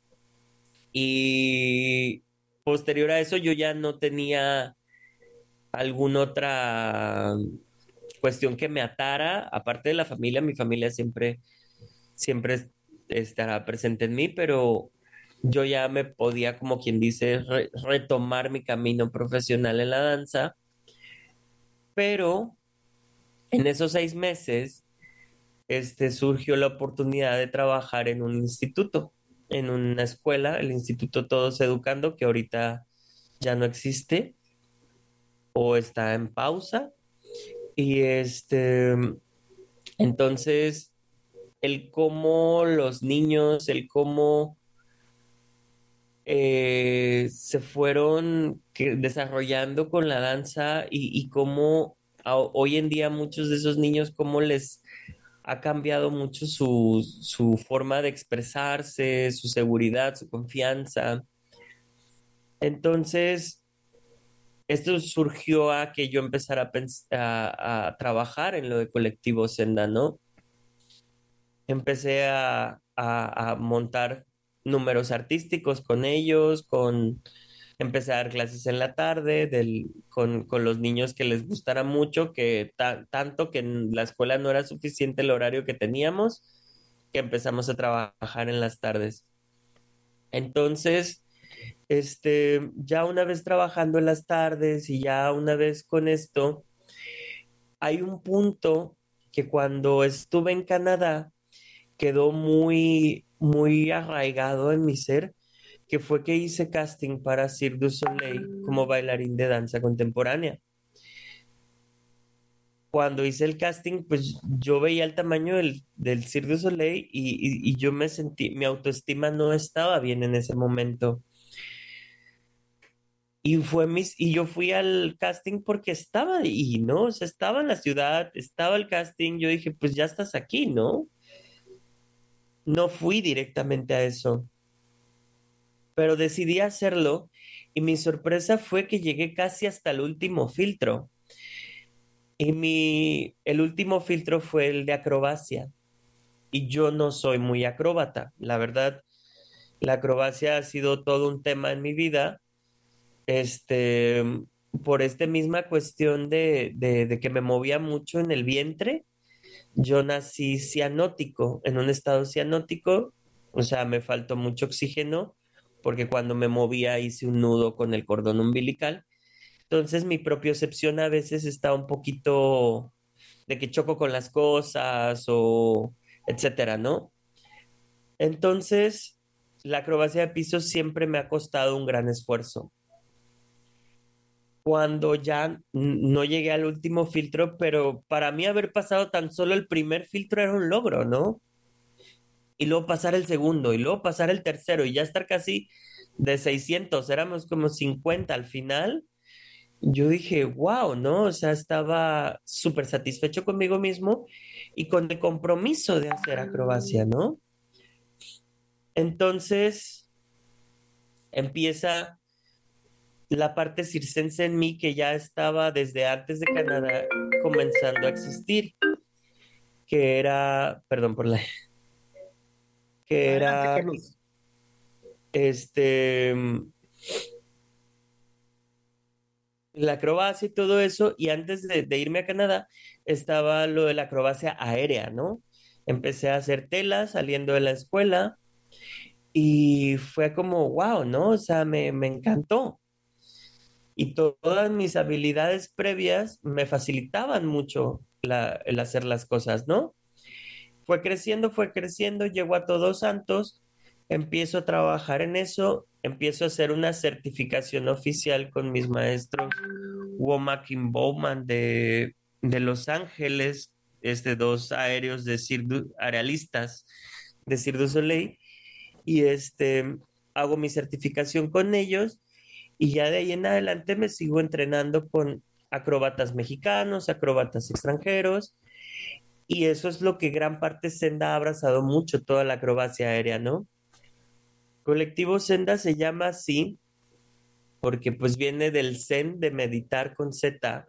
S8: Y posterior a eso yo ya no tenía alguna otra cuestión que me atara, aparte de la familia, mi familia siempre estará presente en mí, pero yo ya me podía, como quien dice, retomar mi camino profesional en la danza, pero en esos 6 meses, surgió la oportunidad de trabajar en un instituto, en una escuela, el Instituto Todos Educando, que ahorita ya no existe o está en pausa. Y entonces, el cómo los niños, el cómo se fueron desarrollando con la danza y cómo hoy en día muchos de esos niños, cómo les ha cambiado mucho su forma de expresarse, su seguridad, su confianza. Entonces, esto surgió a que yo empezara a trabajar en lo de Colectivo Senda, ¿no? Empecé a montar números artísticos con ellos, empecé a dar clases en la tarde con los niños que les gustara mucho, que tanto que en la escuela no era suficiente el horario que teníamos, que empezamos a trabajar en las tardes. Entonces, ya una vez trabajando en las tardes y ya una vez con esto, hay un punto que cuando estuve en Canadá quedó muy, muy arraigado en mi ser, que fue que hice casting para Cirque du Soleil como bailarín de danza contemporánea. Cuando hice el casting, pues yo veía el tamaño del Cirque du Soleil y yo me sentí, mi autoestima no estaba bien en ese momento. Y yo fui al casting porque estaba ahí, ¿no? O sea, estaba en la ciudad, estaba el casting, yo dije, pues ya estás aquí, ¿no? No fui directamente a eso, pero decidí hacerlo y mi sorpresa fue que llegué casi hasta el último filtro. El último filtro fue el de acrobacia y yo no soy muy acróbata. La verdad, la acrobacia ha sido todo un tema en mi vida, por esta misma cuestión de que me movía mucho en el vientre. Yo nací cianótico, en un estado cianótico, o sea, me faltó mucho oxígeno porque cuando me movía hice un nudo con el cordón umbilical. Entonces mi propiocepción a veces está un poquito de que choco con las cosas o etcétera, ¿no? Entonces, la acrobacia de piso siempre me ha costado un gran esfuerzo. Cuando ya no llegué al último filtro, pero para mí haber pasado tan solo el primer filtro era un logro, ¿no? Y luego pasar el segundo, y luego pasar el tercero, y ya estar casi de 600, éramos como 50 al final. Yo dije, wow, ¿no? O sea, estaba súper satisfecho conmigo mismo y con el compromiso de hacer acrobacia, ¿no? Entonces empieza la parte circense en mí que ya estaba desde antes de Canadá comenzando a existir, que era, perdón por la, que era,
S7: Carlos.
S8: la acrobacia y todo eso, y antes de irme a Canadá estaba lo de la acrobacia aérea, ¿no? Empecé a hacer telas saliendo de la escuela y fue como, wow, ¿no? O sea, me encantó. Y todas mis habilidades previas me facilitaban mucho el hacer las cosas, ¿no? Fue creciendo, llegó a Todos Santos, empiezo a trabajar en eso, empiezo a hacer una certificación oficial con mis maestros Womack y Bowman de Los Ángeles, dos aéreos de arealistas de Cirque du Soleil, y hago mi certificación con ellos, y ya de ahí en adelante me sigo entrenando con acróbatas mexicanos, acróbatas extranjeros, y eso es lo que gran parte Senda ha abrazado mucho, toda la acrobacia aérea, ¿no? Colectivo Senda se llama así porque pues viene del Zen, de meditar con Z.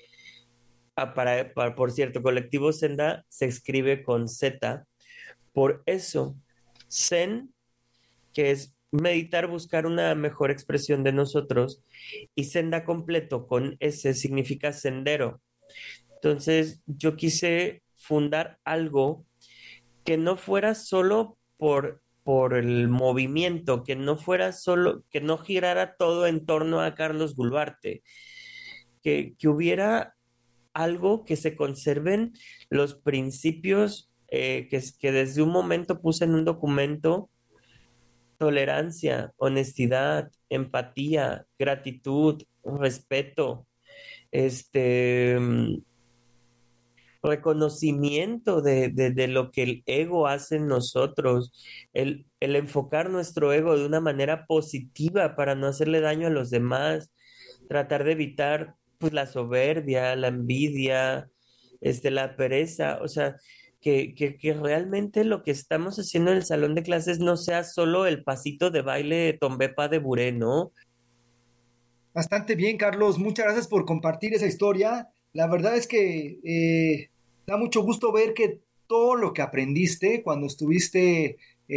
S8: Por cierto, Colectivo Senda se escribe con Z. Por eso, Zen, que es meditar, buscar una mejor expresión de nosotros, y Senda completo con S significa sendero. Entonces, yo quise fundar algo que no fuera solo por el movimiento, que no fuera solo, que no girara todo en torno a Carlos Gulbarte, que hubiera algo que se conserven los principios que desde un momento puse en un documento: tolerancia, honestidad, empatía, gratitud, respeto, reconocimiento de lo que el ego hace en nosotros, el enfocar nuestro ego de una manera positiva para no hacerle daño a los demás, tratar de evitar pues la soberbia, la envidia, la pereza, o sea, que realmente lo que estamos haciendo en el salón de clases no sea solo el pasito de baile Tombepa de Buré, ¿no?
S7: Bastante bien, Carlos. Muchas gracias por compartir esa historia. La verdad es que da mucho gusto ver que todo lo que aprendiste cuando estuviste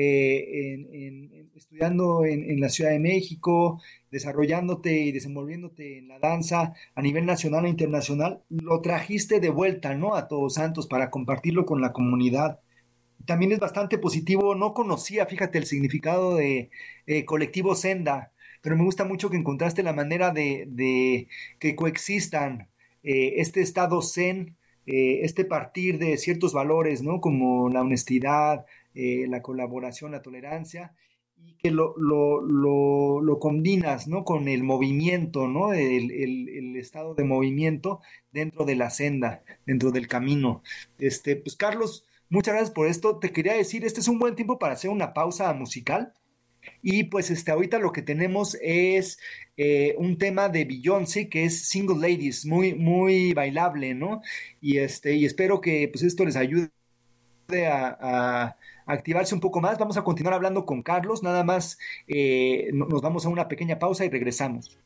S7: estudiando en la Ciudad de México, desarrollándote y desenvolviéndote en la danza a nivel nacional e internacional, lo trajiste de vuelta, ¿no? A Todos Santos para compartirlo con la comunidad. También es bastante positivo. No conocía, fíjate, el significado de colectivo Senda, pero me gusta mucho que encontraste la manera de que coexistan este estado zen, partir de ciertos valores, ¿no? Como la honestidad, la colaboración, la tolerancia, y que lo combinas, ¿no? Con el movimiento, ¿no? El estado de movimiento dentro de la senda, dentro del camino. Pues Carlos, muchas gracias por esto. Te quería decir, este es un buen tiempo para hacer una pausa musical. Y pues ahorita lo que tenemos es un tema de Beyoncé que es Single Ladies, muy, muy bailable, ¿no? Y espero que pues esto les ayude a activarse un poco más. Vamos a continuar hablando con Carlos, nada más nos vamos a una pequeña pausa y regresamos.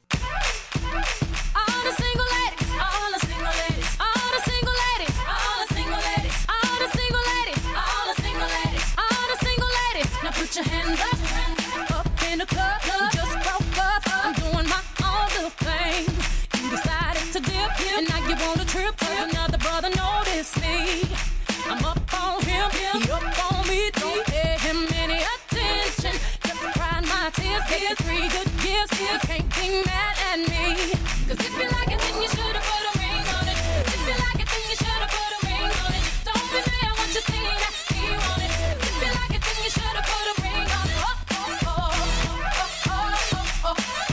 S14: I'm up on him, he up on me. Don't pay him any attention. Just crying my tears, get 3 good years. You can't be mad at me. 'Cause if you like it, then you should've put a ring on it. If you like it, then you should've put a ring on it. Don't be mad what you see that he want it. If you like it, then you should've put a ring on it. Oh, oh, oh, oh, oh, oh, oh,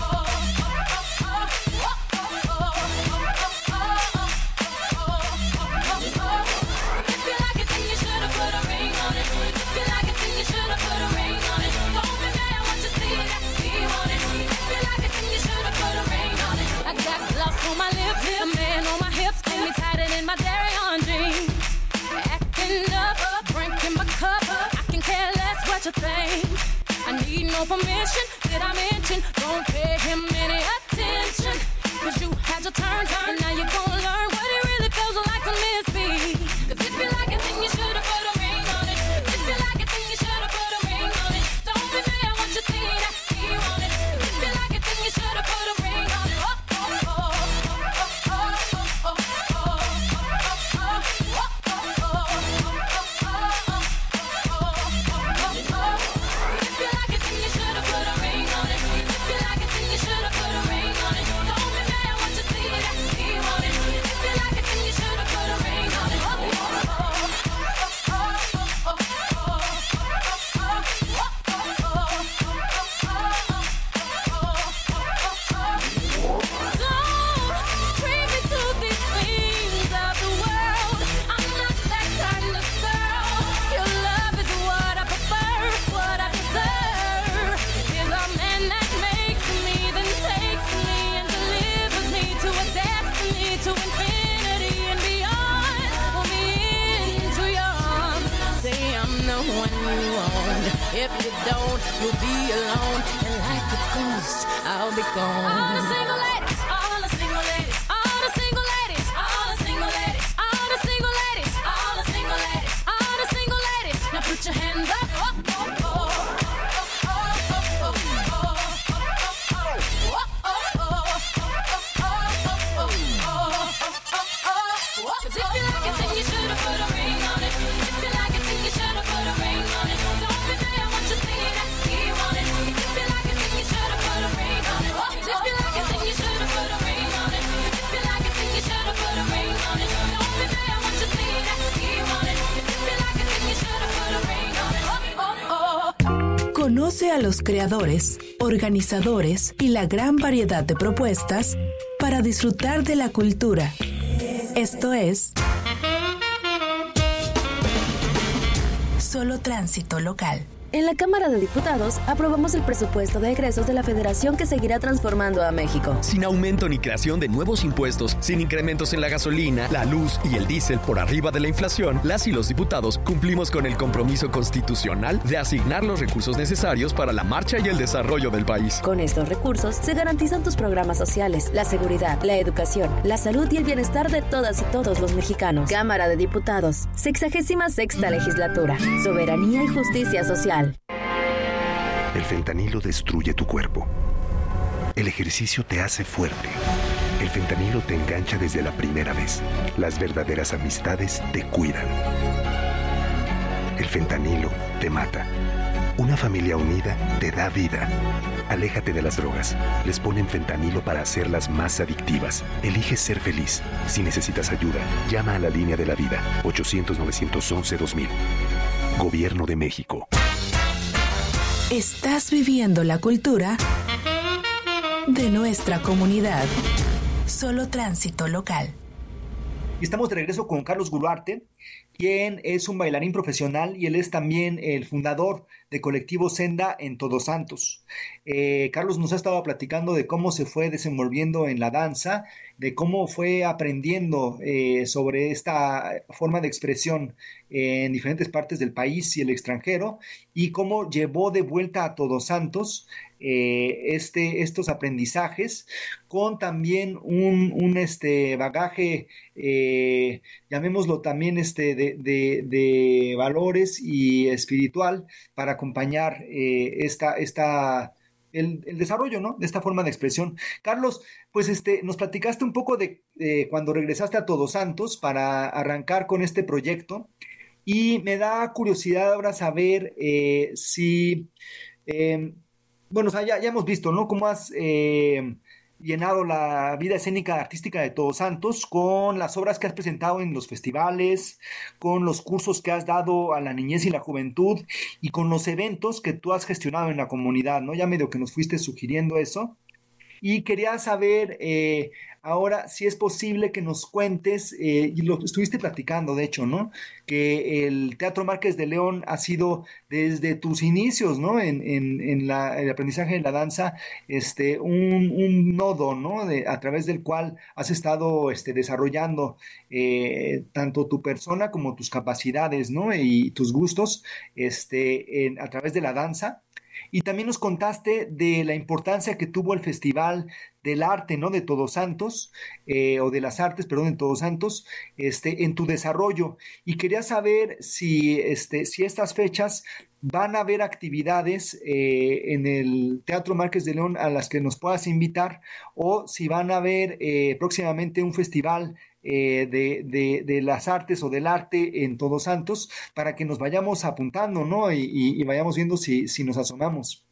S14: on my lips, a man on my hips, hold me tighter than my dairy on jeans. Acting up, drinking my cup, I can care less what you think. I need no permission, did I mention? Don't pay him any attention. 'Cause you had your turn, and now you're gonna learn what it really feels like to miss me. 'Cause if you like it, then you should've put a ring on it. If you like it, then you should've put a ring on it. Don't be mad what you see that he want it. If you like it, then you should've put a ring on it. Oh, oh, oh. If you don't, you'll be alone. And like a ghost, I'll be gone. All the single ladies, all the single ladies, all the single ladies, all the single ladies, all the single ladies, all the single ladies, all the single ladies. Now put your hands up.
S10: Conoce a los creadores, organizadores y la gran variedad de propuestas para disfrutar de la cultura. Esto es Solo tránsito local.
S15: En la Cámara de Diputados aprobamos el presupuesto de egresos de la Federación que seguirá transformando a México.
S16: Sin aumento ni creación de nuevos impuestos, sin incrementos en la gasolina, la luz y el diésel por arriba de la inflación, las y los diputados cumplimos con el compromiso constitucional de asignar los recursos necesarios para la marcha y el desarrollo del país.
S15: Con estos recursos se garantizan tus programas sociales, la seguridad, la educación, la salud y el bienestar de todas y todos los mexicanos. Cámara de Diputados, 66ª Legislatura. Soberanía y justicia social.
S11: El fentanilo destruye tu cuerpo. El ejercicio te hace fuerte. El fentanilo te engancha desde la primera vez. Las verdaderas amistades te cuidan. El fentanilo te mata. Una familia unida te da vida. Aléjate de las drogas. Les ponen fentanilo para hacerlas más adictivas. Elige ser feliz. Si necesitas ayuda, llama a la línea de la vida. 800-911-2000. Gobierno de México.
S10: Estás viviendo la cultura de nuestra comunidad. Solo tránsito local.
S7: Y estamos de regreso con Carlos Guluarte, quien es un bailarín profesional y él es también el fundador de Colectivo Senda en Todos Santos. Carlos nos ha estado platicando de cómo se fue desenvolviendo en la danza, de cómo fue aprendiendo sobre esta forma de expresión en diferentes partes del país y el extranjero, y cómo llevó de vuelta a Todos Santos estos aprendizajes con también un bagaje, llamémoslo también de valores y espiritual para acompañar el desarrollo, ¿no?, de esta forma de expresión. Carlos, pues nos platicaste un poco de cuando regresaste a Todos Santos para arrancar con este proyecto, y me da curiosidad ahora saber si bueno, o sea, ya hemos visto, ¿no?, cómo has llenado la vida escénica artística de Todos Santos con las obras que has presentado en los festivales, con los cursos que has dado a la niñez y la juventud, y con los eventos que tú has gestionado en la comunidad, ¿no? Ya medio que nos fuiste sugiriendo eso. Y quería saber ahora si es posible que nos cuentes, y lo estuviste platicando de hecho, ¿no?, que el Teatro Márquez de León ha sido desde tus inicios, ¿no?, en el aprendizaje de la danza, un nodo, ¿no?, a través del cual has estado desarrollando tanto tu persona como tus capacidades, ¿no?, y tus gustos a través de la danza. Y también nos contaste de la importancia que tuvo el Festival del Arte, ¿no?, de Todos Santos, o de las Artes, perdón, de Todos Santos, en tu desarrollo. Y quería saber si estas fechas van a haber actividades en el Teatro Márquez de León a las que nos puedas invitar, o si van a haber próximamente un festival de las artes o del arte en Todos Santos, para que nos vayamos apuntando, ¿no?, y vayamos viendo si nos asomamos.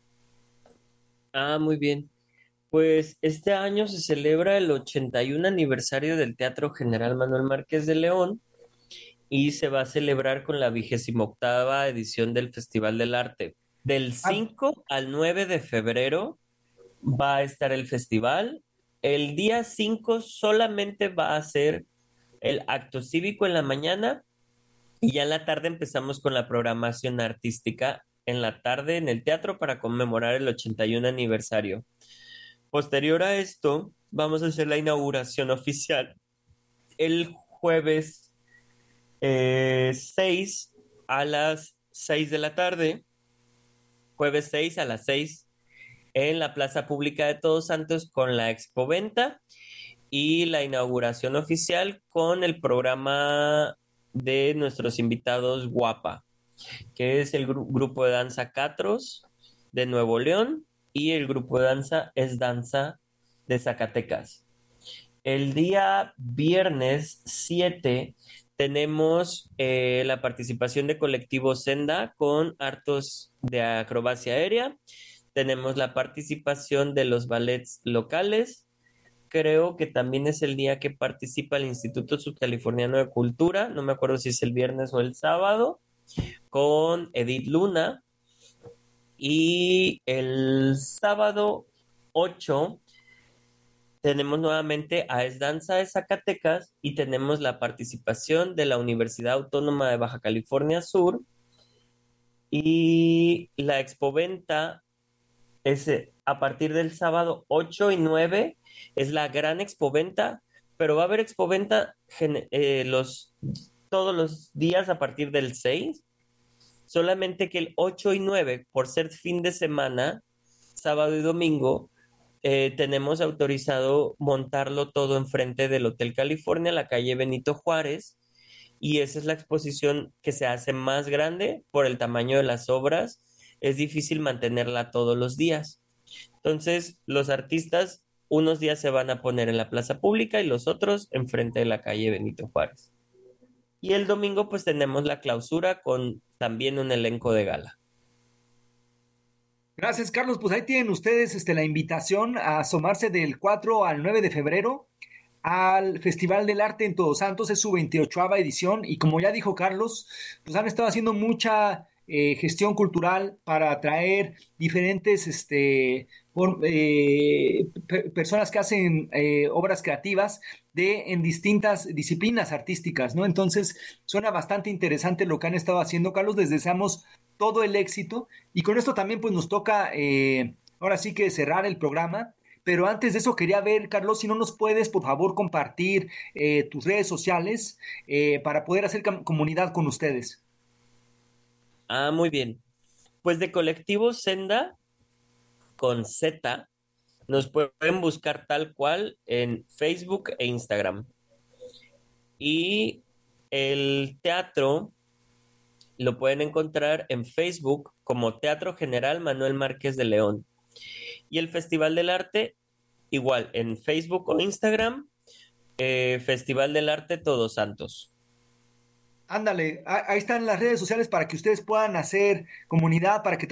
S8: Muy bien. Pues este año se celebra el 81 aniversario del Teatro General Manuel Márquez de León, y se va a celebrar con la 28ª edición del Festival del Arte. Del 5 al 9 de febrero va a estar el festival. El día 5 solamente va a ser el acto cívico en la mañana, y ya en la tarde empezamos con la programación artística en la tarde en el teatro para conmemorar el 81 aniversario. Posterior a esto, vamos a hacer la inauguración oficial el jueves 6 a las 6 de la tarde, jueves 6 a las 6, en la Plaza Pública de Todos Santos, con la expoventa y la inauguración oficial con el programa de nuestros invitados Guapa, que es el grupo de danza Catros de Nuevo León, y el grupo de danza Es Danza de Zacatecas. El día viernes 7 tenemos la participación de Colectivo Senda con hartos de acrobacia aérea. Tenemos la participación de los ballets locales. Creo que también es el día que participa el Instituto Subcaliforniano de Cultura, no me acuerdo si es el viernes o el sábado, con Edith Luna. Y el sábado 8 tenemos nuevamente a Es Danza de Zacatecas, y tenemos la participación de la Universidad Autónoma de Baja California Sur Y la expoventa es a partir del sábado 8 y 9, es la gran expoventa, pero va a haber expoventa todos los días a partir del 6, solamente que el 8 y 9, por ser fin de semana, sábado y domingo, tenemos autorizado montarlo todo enfrente del Hotel California, la calle Benito Juárez, y esa es la exposición que se hace más grande por el tamaño de las obras. Es difícil mantenerla todos los días. Entonces, los artistas unos días se van a poner en la plaza pública y los otros enfrente de la calle Benito Juárez. Y el domingo pues tenemos la clausura con también un elenco de gala.
S7: Gracias, Carlos. Pues ahí tienen ustedes la invitación a asomarse del 4 al 9 de febrero al Festival del Arte en Todos Santos. Es su 28ª edición y como ya dijo Carlos, pues han estado haciendo mucha gestión cultural para atraer diferentes personas que hacen obras creativas en distintas disciplinas artísticas, ¿no? Entonces suena bastante interesante lo que han estado haciendo, Carlos. Les deseamos todo el éxito y con esto también pues nos toca ahora sí que cerrar el programa. Pero antes de eso quería ver, Carlos, si no nos puedes, por favor, compartir tus redes sociales para poder hacer comunidad con ustedes.
S8: Ah, muy bien. Pues de Colectivo Senda, con Z, nos pueden buscar tal cual en Facebook e Instagram. Y el teatro lo pueden encontrar en Facebook como Teatro General Manuel Márquez de León. Y el Festival del Arte, igual, en Facebook o Instagram, Festival del Arte Todos Santos.
S7: Ándale, ahí están las redes sociales para que ustedes puedan hacer comunidad, para que